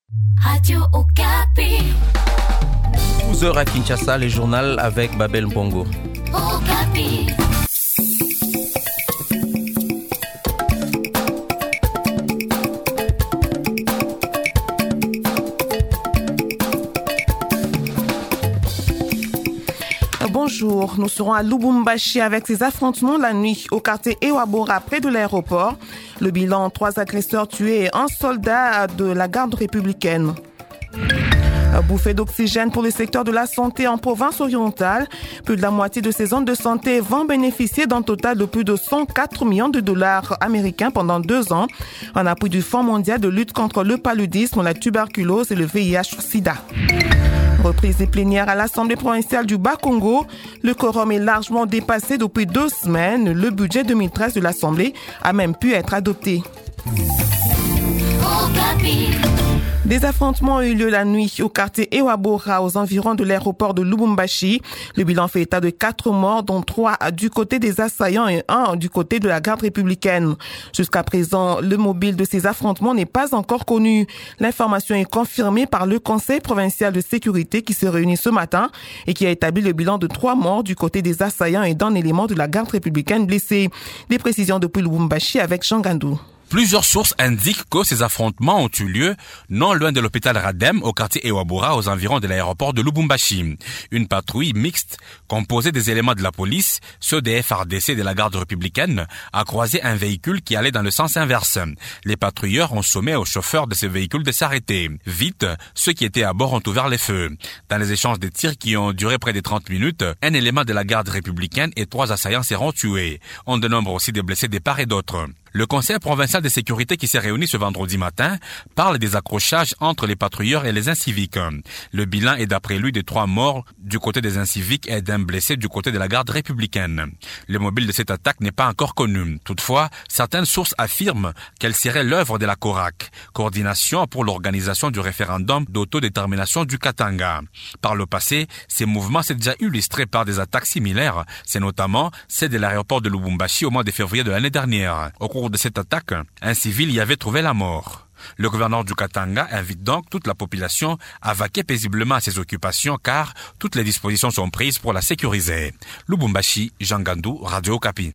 Radio Okapi. 12h à Kinshasa, les journaux avec Babel Mbongo. Okapi. Bonjour, nous serons à Lubumbashi avec ces affrontements la nuit au quartier Ewabora près de l'aéroport. Le bilan, 3 agresseurs tués et 1 soldat de la garde républicaine. Bouffée d'oxygène pour le secteur de la santé en province orientale. Plus de la moitié de ces zones de santé vont bénéficier d'un total de plus de 104 millions de dollars américains pendant 2 ans, en appui du Fonds mondial de lutte contre le paludisme, la tuberculose et le VIH-Sida. Reprise des plénières à l'Assemblée provinciale du Bas-Congo. Le quorum est largement dépassé depuis 2 semaines. Le budget 2013 de l'Assemblée a même pu être adopté. Des affrontements ont eu lieu la nuit au quartier Ewabora, aux environs de l'aéroport de Lubumbashi. Le bilan fait état de 4 morts, dont 3 du côté des assaillants et 1 du côté de la garde républicaine. Jusqu'à présent, le mobile de ces affrontements n'est pas encore connu. L'information est confirmée par le Conseil provincial de sécurité qui se réunit ce matin et qui a établi le bilan de 3 morts du côté des assaillants et d'un élément de la garde républicaine blessé. Des précisions depuis Lubumbashi avec Jean Gandou. Plusieurs sources indiquent que ces affrontements ont eu lieu non loin de l'hôpital Radem, au quartier Ewabora, aux environs de l'aéroport de Lubumbashi. Une patrouille mixte, composée des éléments de la police, ceux des FRDC et de la garde républicaine, a croisé un véhicule qui allait dans le sens inverse. Les patrouilleurs ont sommé au chauffeur de ce véhicule de s'arrêter. Vite, ceux qui étaient à bord ont ouvert les feux. Dans les échanges de tirs qui ont duré près de 30 minutes, un élément de la garde républicaine et 3 assaillants seront tués. On dénombre aussi des blessés de part et d'autre. Le Conseil provincial de sécurité qui s'est réuni ce vendredi matin parle des accrochages entre les patrouilleurs et les inciviques. Le bilan est d'après lui de 3 morts du côté des inciviques et d'1 blessé du côté de la garde républicaine. Le mobile de cette attaque n'est pas encore connu. Toutefois, certaines sources affirment qu'elle serait l'œuvre de la CORAC, Coordination pour l'organisation du référendum d'autodétermination du Katanga. Par le passé, ces mouvements s'est déjà illustrés par des attaques similaires. C'est notamment celle de l'aéroport de Lubumbashi au mois de février de l'année dernière. Au cours de cette attaque, un civil y avait trouvé la mort. Le gouverneur du Katanga invite donc toute la population à vaquer paisiblement à ses occupations car toutes les dispositions sont prises pour la sécuriser. Lubumbashi, Jean Gandou, Radio Okapi.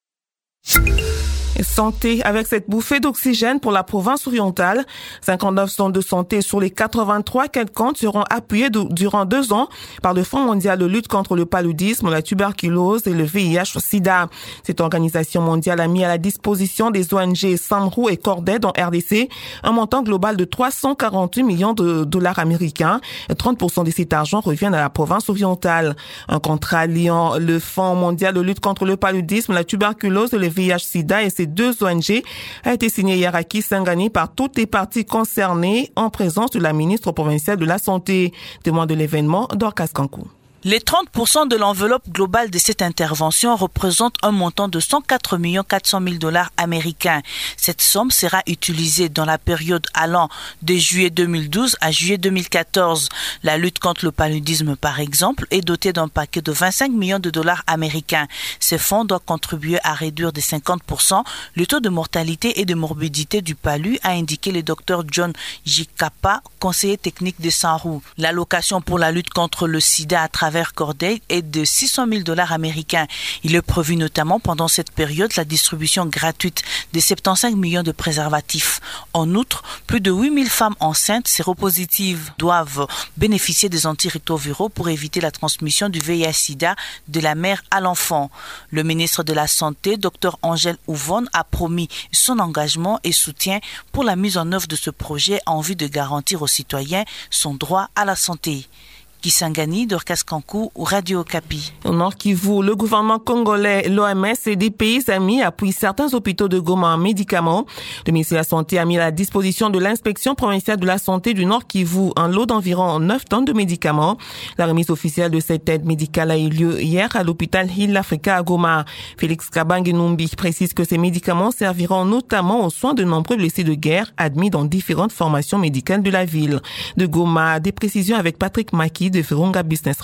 Santé, avec cette bouffée d'oxygène pour la province orientale, 59 centres de santé sur les 83 qu'elle compte seront appuyés durant 2 ans par le Fonds mondial de lutte contre le paludisme, la tuberculose et le VIH-Sida. Cette organisation mondiale a mis à la disposition des ONG Sanru et Cordaid en RDC un montant global de 348 millions de dollars américains. 30% de cet argent revient à la province orientale. Un contrat liant le Fonds mondial de lutte contre le paludisme, la tuberculose et le VIH-Sida et ses 2 ONG a été signé hier à Kisangani par toutes les parties concernées en présence de la ministre provinciale de la Santé. Témoin de l'événement, Dorcas Kankou. Les 30% de l'enveloppe globale de cette intervention représentent un montant de 104 400 000 dollars américains. Cette somme sera utilisée dans la période allant de juillet 2012 à juillet 2014. La lutte contre le paludisme, par exemple, est dotée d'un paquet de 25 millions de dollars américains. Ces fonds doivent contribuer à réduire de 50% le taux de mortalité et de morbidité du palu, a indiqué le docteur John Jikapa, conseiller technique de Sanru. L'allocation pour la lutte contre le sida à travers Cordaid est de 600 000 dollars américains. Il est prévu notamment pendant cette période la distribution gratuite de 75 millions de préservatifs. En outre, plus de 8 000 femmes enceintes séropositives doivent bénéficier des antirétroviraux pour éviter la transmission du VIH-Sida de la mère à l'enfant. Le ministre de la Santé, Dr Angèle Ouvon, a promis son engagement et soutien pour la mise en œuvre de ce projet en vue de garantir aux citoyens son droit à la santé. Kisangani, Dorcas Kankou, Radio Okapi. Au Nord Kivu, le gouvernement congolais, l'OMS et des pays amis appuient certains hôpitaux de Goma en médicaments. Le ministère de la Santé a mis à la disposition de l'inspection provinciale de la santé du Nord Kivu un lot d'environ 9 tonnes de médicaments. La remise officielle de cette aide médicale a eu lieu hier à l'hôpital Hill Africa à Goma. Félix Kabange-Numbi précise que ces médicaments serviront notamment aux soins de nombreux blessés de guerre admis dans différentes formations médicales de la ville. De Goma, des précisions avec Patrick Maki de Virunga Business Radio.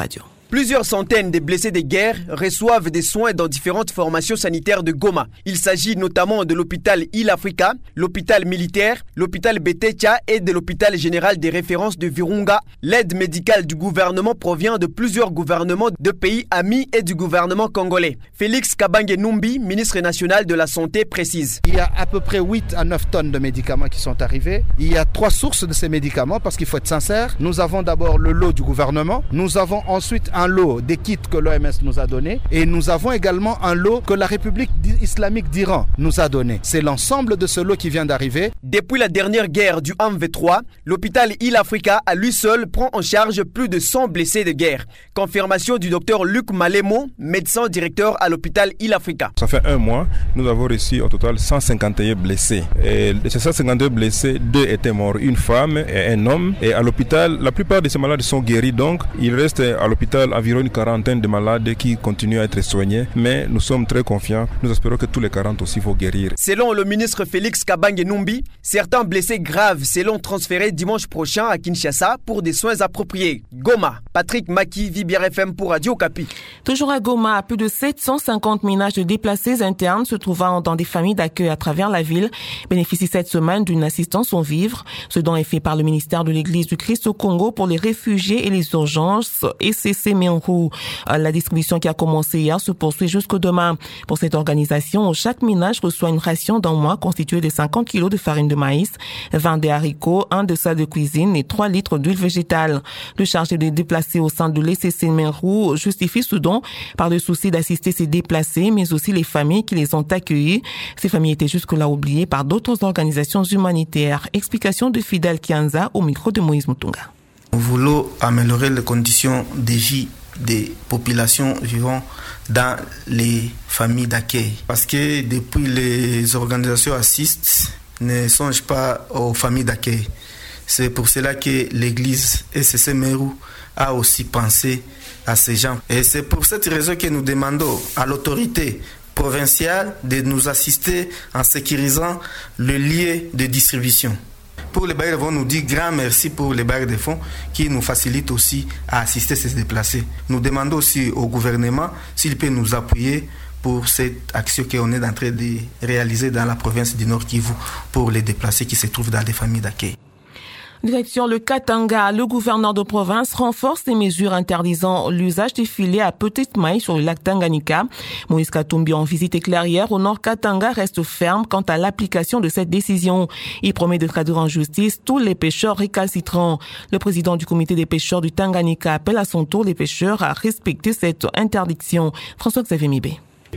Plusieurs centaines de blessés de guerre reçoivent des soins dans différentes formations sanitaires de Goma. Il s'agit notamment de l'hôpital Il-Africa, l'hôpital militaire, l'hôpital Betecha et de l'hôpital général des références de Virunga. L'aide médicale du gouvernement provient de plusieurs gouvernements de pays amis et du gouvernement congolais. Félix Kabange Numbi, ministre national de la Santé, précise. Il y a à peu près 8 à 9 tonnes de médicaments qui sont arrivés. Il y a 3 sources de ces médicaments parce qu'il faut être sincère. Nous avons d'abord le lot du gouvernement. Nous avons ensuite un lot des kits que l'OMS nous a donné et nous avons également un lot que la République islamique d'Iran nous a donné. C'est l'ensemble de ce lot qui vient d'arriver. Depuis la dernière guerre du MV3, l'hôpital Il-Africa à lui seul prend en charge plus de 100 blessés de guerre. Confirmation du docteur Luc Malemo, médecin directeur à l'hôpital Il-Africa. Ça fait un mois, nous avons reçu au total 151 blessés. Et de ces 152 blessés, 2 étaient morts, une femme et un homme. Et à l'hôpital, la plupart de ces malades sont guéris, donc il reste à l'hôpital environ une quarantaine de malades qui continuent à être soignés, mais nous sommes très confiants. Nous espérons que tous les 40 aussi vont guérir. Selon le ministre Félix Kabange Numbi, certains blessés graves seront transférés dimanche prochain à Kinshasa pour des soins appropriés. Goma, Patrick Maki, VBR FM pour Radio Okapi. Toujours à Goma, plus de 750 ménages de déplacés internes se trouvant dans des familles d'accueil à travers la ville bénéficient cette semaine d'une assistance aux vivres. Ce don est fait par le ministère de l'Église du Christ au Congo pour les réfugiés et les urgences ECC Menrou. La distribution qui a commencé hier se poursuit jusqu'au demain. Pour cette organisation, chaque ménage reçoit une ration d'un mois constituée de 50 kilos de farine de maïs, 20 de haricots, 1 de sel de cuisine et 3 litres d'huile végétale. Le chargé des déplacés au sein de l'ECC Menrou justifie ce don par le souci d'assister ces déplacés, mais aussi les familles qui les ont accueillis. Ces familles étaient jusque-là oubliées par d'autres organisations humanitaires. Explication de Fidel Kianza au micro de Moïse Mutunga. Nous voulons améliorer les conditions de vie des populations vivant dans les familles d'accueil. Parce que depuis les organisations assistent, ne songent pas aux familles d'accueil. C'est pour cela que l'église ECC Menrou a aussi pensé à ces gens. Et c'est pour cette raison que nous demandons à l'autorité provinciale de nous assister en sécurisant le lieu de distribution. Pour les bailleurs de fonds, nous dit grand merci pour les bailleurs de fonds qui nous facilitent aussi à assister ces déplacés. Nous demandons aussi au gouvernement s'il peut nous appuyer pour cette action qu'on est en train de réaliser dans la province du Nord Kivu pour les déplacés qui se trouvent dans des familles d'accueil. Direction le Katanga, le gouverneur de province renforce les mesures interdisant l'usage des filets à petite maille sur le lac Tanganyika. Moïse Katumbi, en visite éclair hier au nord Katanga, reste ferme quant à l'application de cette décision. Il promet de traduire en justice tous les pêcheurs récalcitrants. Le président du comité des pêcheurs du Tanganyika appelle à son tour les pêcheurs à respecter cette interdiction. François-Xavier Mibé.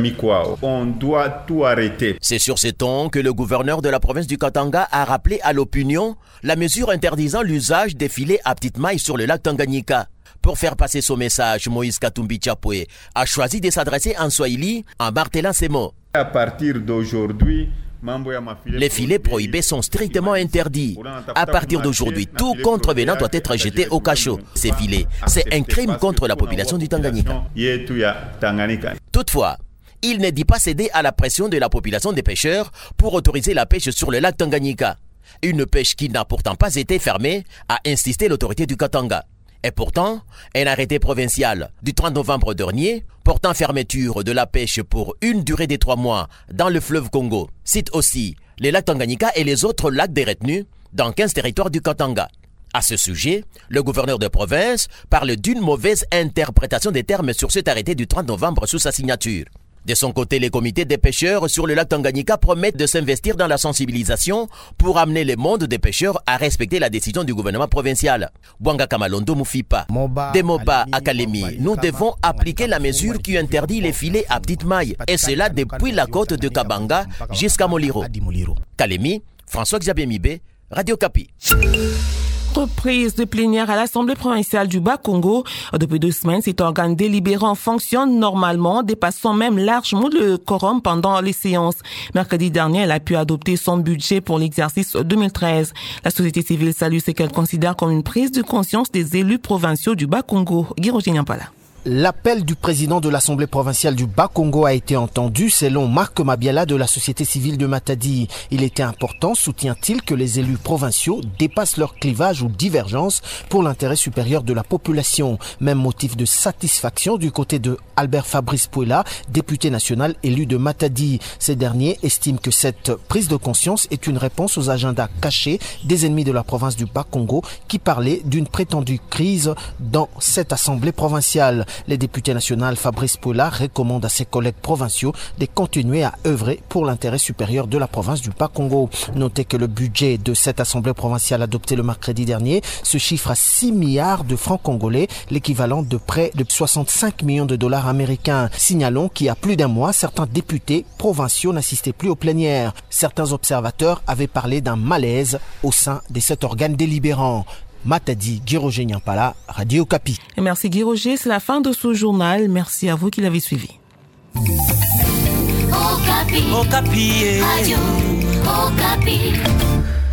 On doit tout arrêter. C'est sur ces tons que le gouverneur de la province du Katanga a rappelé à l'opinion la mesure interdisant l'usage des filets à petite maille sur le lac Tanganyika. Pour faire passer son message, Moïse Katumbi Chapwe a choisi de s'adresser en Swahili en martelant ces mots. À partir d'aujourd'hui, les filets prohibés sont strictement interdits. À partir d'aujourd'hui, tout contrevenant doit être jeté au cachot. Ces filets, c'est un crime contre la population du Tanganyika. Toutefois, il ne dit pas céder à la pression de la population des pêcheurs pour autoriser la pêche sur le lac Tanganyika. Une pêche qui n'a pourtant pas été fermée, a insisté l'autorité du Katanga. Et pourtant, un arrêté provincial du 30 novembre dernier portant fermeture de la pêche pour une durée de 3 mois dans le fleuve Congo cite aussi les lacs Tanganyika et les autres lacs des retenus dans 15 territoires du Katanga. À ce sujet, le gouverneur de province parle d'une mauvaise interprétation des termes sur cet arrêté du 30 novembre sous sa signature. De son côté, les comités des pêcheurs sur le lac Tanganyika promettent de s'investir dans la sensibilisation pour amener le monde des pêcheurs à respecter la décision du gouvernement provincial. Bwanga Kamalondo Moufipa, de Moba à Kalemi, nous devons appliquer la mesure qui interdit les filets à petite maille, et cela depuis la côte de Kabanga jusqu'à Moliro. Kalemi, François-Xavier Mibé, Radio Okapi. Reprise de plénière à l'Assemblée provinciale du Bas-Congo. Depuis 2 semaines, cet organe délibérant fonctionne normalement, dépassant même largement le quorum pendant les séances. Mercredi dernier, elle a pu adopter son budget pour l'exercice 2013. La société civile salue ce qu'elle considère comme une prise de conscience des élus provinciaux du Bas-Congo. Guy Roger Nyampala. L'appel du président de l'Assemblée provinciale du Bas-Congo a été entendu selon Marc Mabiala de la société civile de Matadi. Il était important, soutient-il, que les élus provinciaux dépassent leurs clivages ou divergences pour l'intérêt supérieur de la population. Même motif de satisfaction du côté de Albert Fabrice Pouela, député national élu de Matadi. Ces derniers estiment que cette prise de conscience est une réponse aux agendas cachés des ennemis de la province du Bas-Congo qui parlaient d'une prétendue crise dans cette assemblée provinciale. Les députés nationaux Fabrice Pouela recommande à ses collègues provinciaux de continuer à œuvrer pour l'intérêt supérieur de la province du Bas-Congo. Notez que le budget de cette assemblée provinciale adopté le mercredi dernier se chiffre à 6 milliards de francs congolais, l'équivalent de près de 65 millions de dollars américains. Signalons qu'il y a plus d'un mois, certains députés provinciaux n'assistaient plus aux plénières. Certains observateurs avaient parlé d'un malaise au sein de cet organe délibérant. Matadi, Guy-Roger Nyampala, Radio Okapi. Et merci Guy-Roger, c'est la fin de ce journal. Merci à vous qui l'avez suivi. Okapi. Radio Okapi.